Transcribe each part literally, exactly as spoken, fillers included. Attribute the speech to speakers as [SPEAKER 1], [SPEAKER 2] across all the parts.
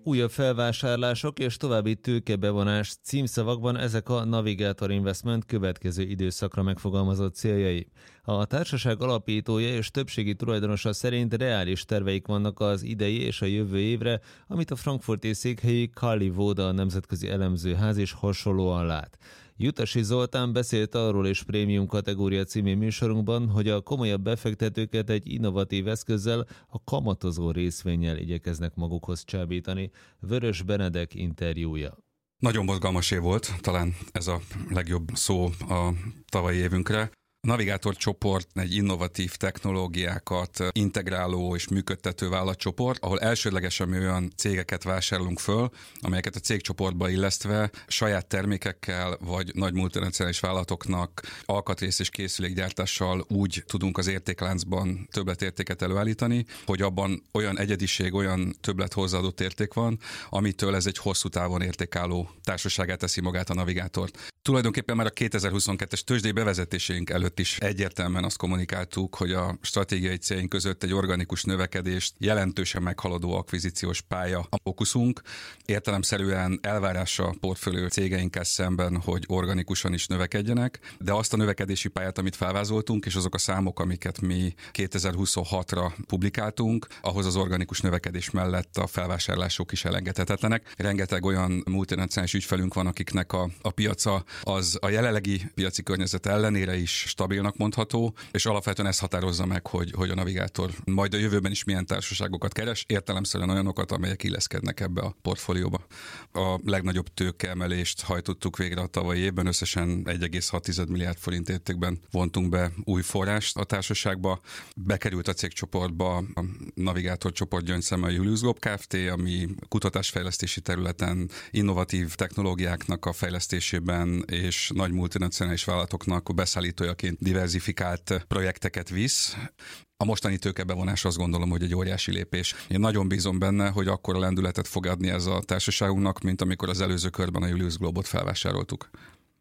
[SPEAKER 1] újabb felvásárlások és további tőkebevonás címszavakban ezek a Navigator Investment következő időszakra megfogalmazott céljai. A társaság alapítója és többségi tulajdonosa szerint reális terveik vannak az idei és a jövő évre, amit a frankfurti székhelyű Carly Voda nemzetközi elemzőház is hasonlóan lát. Jutasi Zoltán beszélt arról és prémium kategória című műsorunkban, hogy a komolyabb befektetőket egy innovatív eszközzel, a kamatozó részvénnyel igyekeznek magukhoz csábítani. Vörös Benedek interjúja.
[SPEAKER 2] Nagyon mozgalmas év volt, talán ez a legjobb szó a tavalyi évünkre. A Navigator csoport egy innovatív technológiákat integráló és működtető vállalatcsoport, ahol elsődlegesen mi olyan cégeket vásárolunk föl, amelyeket a cégcsoportba illesztve saját termékekkel vagy nagy multinacionális vállalatoknak alkatrész és készülékgyártással úgy tudunk az értékláncban többletértéket előállítani, hogy abban olyan egyediség, olyan többlet hozzáadott érték van, amitől ez egy hosszú távon értékálló társaságá teszi magát a Navigatort. Tulajdonképpen már a kétezer-huszonkettes tőzsdei bevezetésénk előtt is egyértelműen azt kommunikáltuk, hogy a stratégiai céljaink között egy organikus növekedést jelentősen meghaladó akvizíciós pálya a fókuszunk. Értelemszerűen elvárás a portfólió cégeinkkel szemben, hogy organikusan is növekedjenek, de azt a növekedési pályát, amit felvázoltunk, és azok a számok, amiket mi kétezer-huszonhatra publikáltunk, ahhoz az organikus növekedés mellett a felvásárlások is elengedhetetlenek. Rengeteg olyan multinacionális ügyfelünk van, akiknek a, a piaca az a jelenlegi piaci környezet ellenére is stabilnak mondható, és alapvetően ez határozza meg, hogy, hogy a Navigator majd a jövőben is milyen társaságokat keres, értelemszerűen olyanokat, amelyek illeszkednek ebbe a portfólióba. A legnagyobb tőkeemelést hajtottuk végre a tavalyi évben, összesen egy egész hat milliárd forint értékben vontunk be új forrást a társaságba. Bekerült a cégcsoportba a Navigator csoport gyöngyszeme a Julius Globe Kft., ami kutatásfejlesztési területen innovatív technológiáknak a fejlesztésében és nagy multinacionális vállalatoknak beszállítójaként diversifikált projekteket visz. A mostani tőkebevonás azt gondolom, hogy egy óriási lépés. Én nagyon bízom benne, hogy akkora lendületet fog adni ez a társaságunknak, mint amikor az előző körben a Julius Globe-ot felvásároltuk.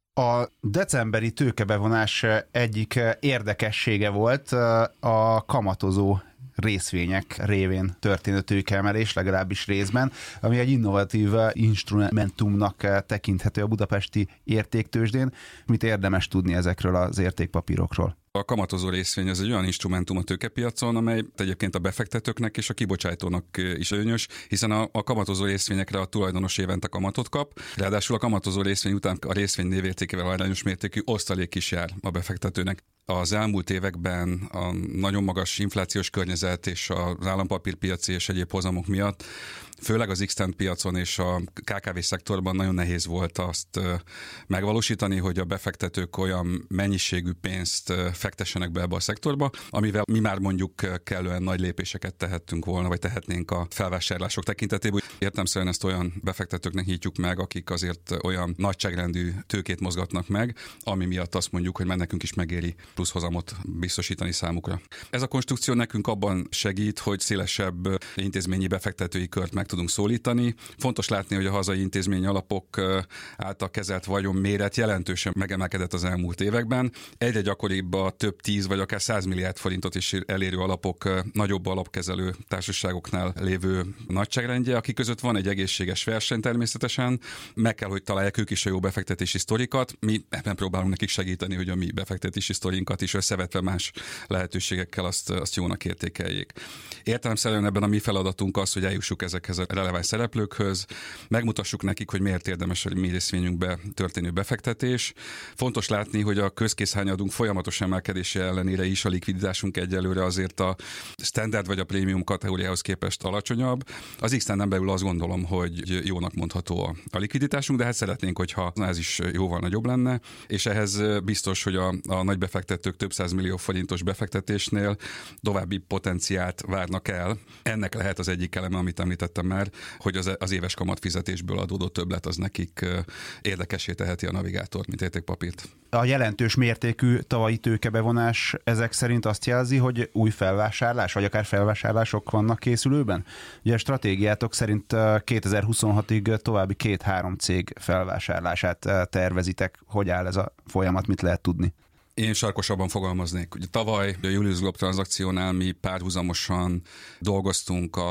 [SPEAKER 3] A decemberi tőkebevonás egyik érdekessége volt a kamatozó részvények révén történő tőkeemelés, legalábbis részben, ami egy innovatív instrumentumnak tekinthető a budapesti értéktőzsdén. Mit érdemes tudni ezekről az értékpapírokról?
[SPEAKER 2] A kamatozó részvény az egy olyan instrumentum a tőkepiacon, amely egyébként a befektetőknek és a kibocsátónak is előnyös, hiszen a, a kamatozó részvényekre a tulajdonos évente kamatot kap, ráadásul a kamatozó részvény után a részvény névértékével arányos mértékű osztalék is jár a befektetőnek. Az elmúlt években a nagyon magas inflációs környezet és az állampapírpiaci és egyéb hozamok miatt, főleg az X-Tent piacon és a ká ká vé szektorban nagyon nehéz volt azt megvalósítani, hogy a befektetők olyan mennyiségű pénzt fektessenek be ebbe a szektorba, amivel mi már mondjuk kellően nagy lépéseket tehettünk volna, vagy tehetnénk a felvásárlások tekintetében. Értelemszerűen ezt olyan befektetőknek nyitjuk meg, akik azért olyan nagyságrendű tőkét mozgatnak meg, ami miatt azt mondjuk, hogy már nekünk is megéri plusz hozamot biztosítani számukra. Ez a konstrukció nekünk abban segít, hogy szélesebb intézményi befektetői kört meg tudunk szólítani. Fontos látni, hogy a hazai intézményi alapok által kezelt vagyon méret jelentősen megemelkedett az elmúlt években. Egyre gyakoribb a több tíz vagy akár száz milliárd forintot is elérő alapok nagyobb alapkezelő társaságoknál lévő nagyságrendje, akik között van egy egészséges verseny természetesen. Meg kell, hogy találják ők is a jó befektetési sztorikat. Mi ebben próbálunk nekik segíteni, hogy a mi befektetési sztorinkat is összevetve más lehetőségekkel azt, azt jónak értékeljék. Értelemszerűen ebben a mi feladatunk az, hogy eljussuk ezekhez a releváns szereplőkhöz, megmutassuk nekik, hogy miért érdemes a mi részvényünkbe történő befektetés. Fontos látni, hogy a közkészhányadunk folyamatos emelkedése ellenére is a likviditásunk egyelőre azért a standard vagy a prémium kategóriához képest alacsonyabb. Az X-Tenden belül azt gondolom, hogy jónak mondható a, a likviditásunk, de hát szeretnénk, hogyha ez is jóval nagyobb lenne, és ehhez biztos, hogy a, a nagy befektetők több száz millió forintos befektetésnél további potenciált várnak el. Ennek lehet az egyik eleme, amit említettem már, hogy az, az éves kamatfizetésből adódó többlet az nekik érdekessé teheti a Navigátort, mint értékpapírt.
[SPEAKER 3] A jelentős mértékű tavalyi tőkebevonás ezek szerint azt jelzi, hogy új felvásárlás, vagy akár felvásárlások vannak készülőben? Ugye a stratégiátok szerint kétezer-huszonhatig további két-három cég felvásárlását tervezitek. Hogy áll ez a folyamat, mit lehet tudni?
[SPEAKER 2] Én sarkosabban fogalmaznék. Ugye tavaly a Julius Globe tranzakciónál mi párhuzamosan dolgoztunk a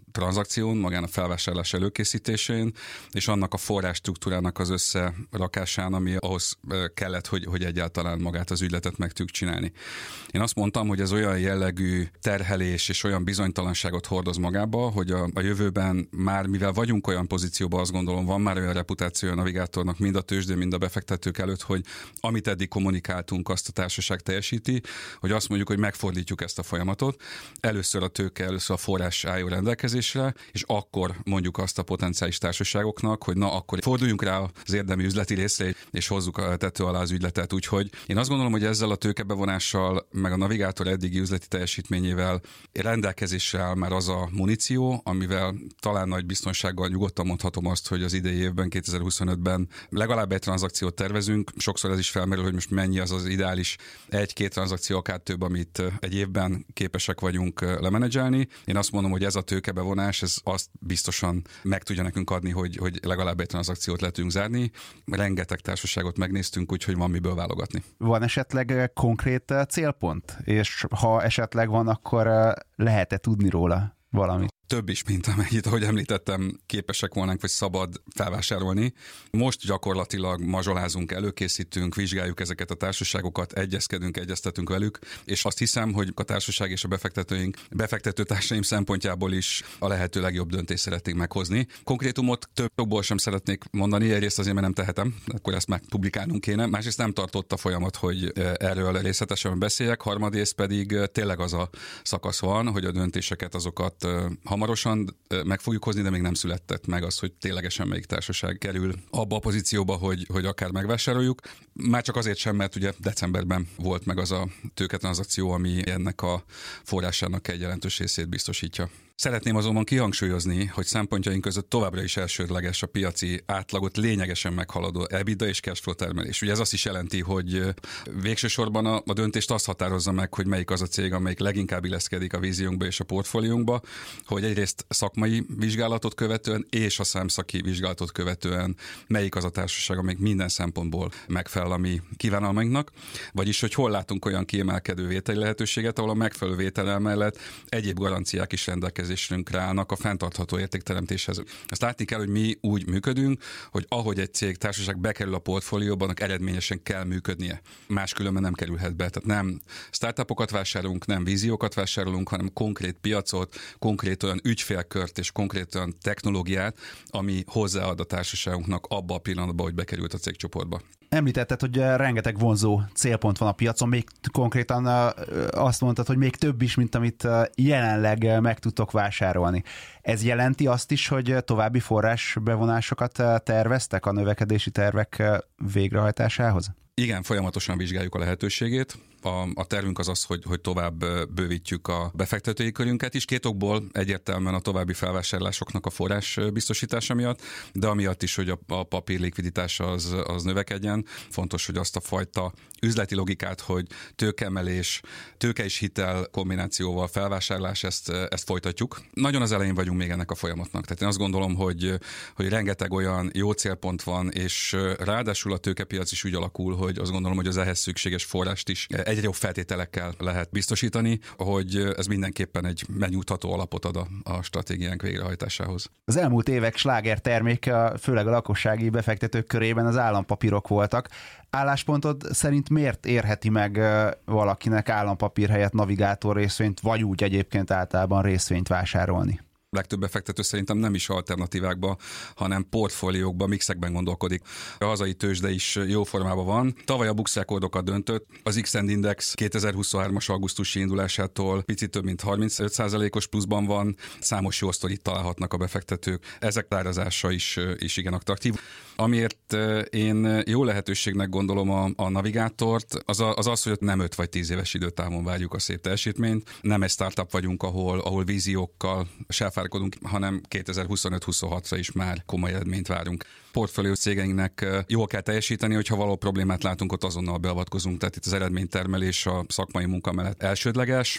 [SPEAKER 2] tranzakción, magán a felvásárlás előkészítésén, és annak a forrás struktúrának az összerakásán, ami ahhoz kellett, hogy, hogy egyáltalán magát az ügyletet meg tudjuk csinálni. Én azt mondtam, hogy ez olyan jellegű terhelés és olyan bizonytalanságot hordoz magába, hogy a, a jövőben már, mivel vagyunk olyan pozícióban, azt gondolom, van már olyan reputáció a navigátornak, mind a tőzsdén, mind a befektetők előtt, hogy amit eddig kommunikáltunk, azt a társaság teljesíti, hogy azt mondjuk, hogy megfordítjuk ezt a folyamatot. Először a tőke, először a forrás álljon rendelkezésre, és akkor mondjuk azt a potenciális társaságoknak, hogy na, akkor forduljunk rá az érdemi üzleti részre, és hozzuk a tető alá az ügyletet. Úgyhogy én azt gondolom, hogy ezzel a tőkebevonással, meg a navigátor eddigi üzleti teljesítményével rendelkezésre áll már az a muníció, amivel talán nagy biztonsággal nyugodtan mondhatom azt, hogy az idei évben, kétezer-huszonötben legalább egy tranzakciót tervezünk. Sokszor ez is felmerül, hogy most mennyi az az ideális egy-két tranzakció, akár több, amit egy évben képesek vagyunk lemenedzselni. Én azt mondom, hogy ez a tőkebevonás, ez azt biztosan meg tudja nekünk adni, hogy, hogy legalább egy tranzakciót le tudjunk zárni. Rengeteg társaságot megnéztünk, úgyhogy van miből válogatni.
[SPEAKER 3] Van esetleg konkrét célpont? És ha esetleg van, akkor lehet-e tudni róla valamit?
[SPEAKER 2] Több is, mint amennyit, ahogy említettem, képesek volnánk, vagy szabad felvásárolni. Most gyakorlatilag mazsolázunk, előkészítünk, vizsgáljuk ezeket a társaságokat, egyezkedünk, egyeztetünk velük, és azt hiszem, hogy a társaság és a befektetőink, befektetőtársaim szempontjából is a lehető legjobb döntést szeretnénk meghozni. Konkrétumot több okból sem szeretnék mondani, egyrészt azért, mert nem tehetem, akkor ezt már publikálnunk kéne, másrészt nem tartott a folyamat, hogy erről részletesen beszéljek, harmadrészt pedig tényleg az a szakasz van, hogy a döntéseket azokat hamarosan meg fogjuk hozni, de még nem született meg az, hogy ténylegesen melyik társaság kerül abba a pozícióba, hogy, hogy akár megvásároljuk. Már csak azért sem, mert ugye decemberben volt meg az a tőketranzakció, ami ennek a forrásának egy jelentős részét biztosítja. Szeretném azonban kihangsúlyozni, hogy szempontjaink között továbbra is elsődleges a piaci átlagot lényegesen meghaladó EBITDA és cashflow termelés. Ugye ez azt is jelenti, hogy végső sorban a, a döntést azt határozza meg, hogy melyik az a cég, amelyik leginkább illeszkedik a víziónkba és a portfóliónkba, hogy egyrészt szakmai vizsgálatot követően és a számszaki vizsgálatot követően melyik az a társaság, amelyik minden szempontból megfelel a mi kívánalmainknak, vagyis hogy hol látunk olyan kiemelkedő vételi lehetőséget, ahol a megfelelő vétel mellett egyéb garanciák is rendelkezésre állnak a fenntartható értékteremtéshez. Azt látni kell, hogy mi úgy működünk, hogy ahogy egy cég, társaság bekerül a portfólióban, annak eredményesen kell működnie. Máskülönben nem kerülhet be. Tehát nem startupokat vásárolunk, nem víziókat vásárolunk, hanem konkrét piacot, konkrét olyan ügyfélkört és konkrét olyan technológiát, ami hozzáad a társaságunknak abba a pillanatban, hogy bekerült a cégcsoportba.
[SPEAKER 3] Említetted, hogy rengeteg vonzó célpont van a piacon, még konkrétan azt mondtad, hogy még több is, mint amit jelenleg meg tudtok vásárolni. Ez jelenti azt is, hogy további forrásbevonásokat terveztek a növekedési tervek végrehajtásához?
[SPEAKER 2] Igen, folyamatosan vizsgáljuk a lehetőségét. A, a tervünk az az, hogy, hogy tovább bővítjük a befektetői körünket is. Két okból, egyértelműen a további felvásárlásoknak a forrás biztosítása miatt, de amiatt is, hogy a, a papír likviditása az, az növekedjen. Fontos, hogy azt a fajta üzleti logikát, hogy tőkeemelés, tőke és hitel kombinációval felvásárlás, ezt, ezt folytatjuk. Nagyon az elején vagyunk még ennek a folyamatnak. Tehát én azt gondolom, hogy, hogy rengeteg olyan jó célpont van, és ráadásul a tőkepiac is úgy alakul, hogy azt gondolom, hogy az ehhez szükséges forrást is egyre jobb feltételekkel lehet biztosítani, hogy ez mindenképpen egy megnyugtató alapot ad a, a stratégiánk végrehajtásához.
[SPEAKER 3] Az elmúlt évek sláger terméke, főleg a lakossági befektetők körében az állampapírok voltak. Álláspontod szerint miért érheti meg valakinek állampapír helyett navigátor részvényt, vagy úgy egyébként általában részvényt vásárolni?
[SPEAKER 2] Legtöbb befektető szerintem nem is alternatívákba, hanem portfóliókba, mixekben gondolkodik. A hazai tőzsde is jó formában van. Tavaly a Bux rekordokat döntött. Az iksz and Index kétezer-huszonhárom augusztusi indulásától picit több mint harmincöt százalékos pluszban van. Számos jó sztorit találhatnak a befektetők. Ezek árazása is, is igen attraktív. Amiért én jó lehetőségnek gondolom a, a navigátort, az, a, az az, hogy nem öt vagy tíz éves időtávon várjuk a szép teljesítményt. Nem egy startup vagyunk, ahol, ahol víziókkal selfárkodunk, hanem kétezer-huszonöt-huszonhatra is már komoly eredményt várunk. Portfólió cégeinknek jól kell teljesíteni, hogyha való problémát látunk, ott azonnal beavatkozunk. Tehát itt az eredménytermelés a szakmai munka mellett elsődleges.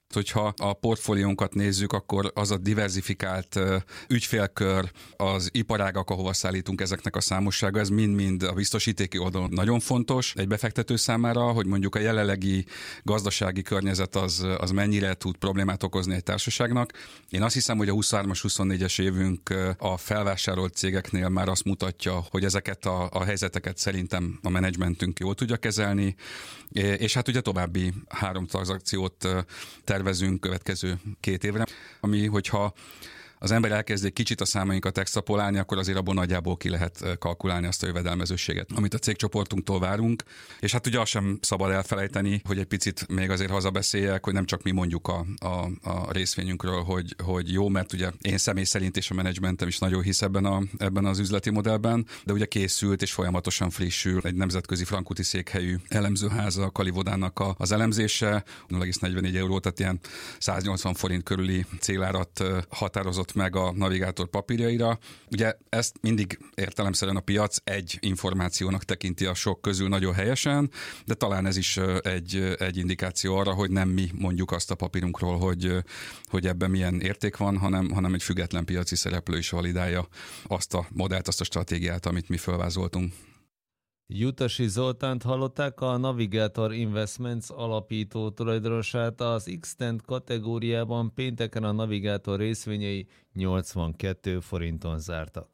[SPEAKER 2] Hogyha a portfóliónkat nézzük, akkor az a diverzifikált ügyfélkör, az iparágak, ahova szállítunk ezeknek a számossága, ez mind-mind a biztosítéki oldalon nagyon fontos egy befektető számára, hogy mondjuk a jelenlegi gazdasági környezet az, az mennyire tud problémát okozni egy társaságnak. Én azt hiszem, hogy a huszonhármas huszonnégyes évünk a felvásárolt cégeknél már azt mutatja, hogy ezeket a, a helyzeteket szerintem a menedzsmentünk jól tudja kezelni, és hát ugye további három tranzakciót tervezünk következő két évre, ami hogyha az ember elkezd egy kicsit a számainkat extrapolálni, akkor azért abból nagyjából ki lehet kalkulálni azt a jövedelmezőséget, amit a cégcsoportunktól várunk. És hát ugye azt sem szabad elfelejteni, hogy egy picit még azért hazabeszéljek, hogy nem csak mi mondjuk a, a, a részvényünkről, hogy, hogy jó, mert ugye én személy szerint és a menedzsmentem is nagyon hisz ebben, a, ebben az üzleti modellben, de ugye készült és folyamatosan frissül egy nemzetközi frankfurti székhelyű elemzőháza, a Kalivodának a, az elemzése, nulla egész negyvennégy euró, tehát ilyen száznyolcvan forint körüli célárat határozott meg a navigátor papírjaira. Ugye ezt mindig értelemszerűen a piac egy információnak tekinti a sok közül nagyon helyesen, de talán ez is egy, egy indikáció arra, hogy nem mi mondjuk azt a papírunkról, hogy, hogy ebben milyen érték van, hanem, hanem egy független piaci szereplő is validálja azt a modellt, azt a stratégiát, amit mi felvázoltunk.
[SPEAKER 1] Jutasi Zoltánt hallották, a Navigator Investments alapító tulajdonosát. Az X-Tent kategóriában pénteken a Navigator részvényei nyolcvankét forinton zártak.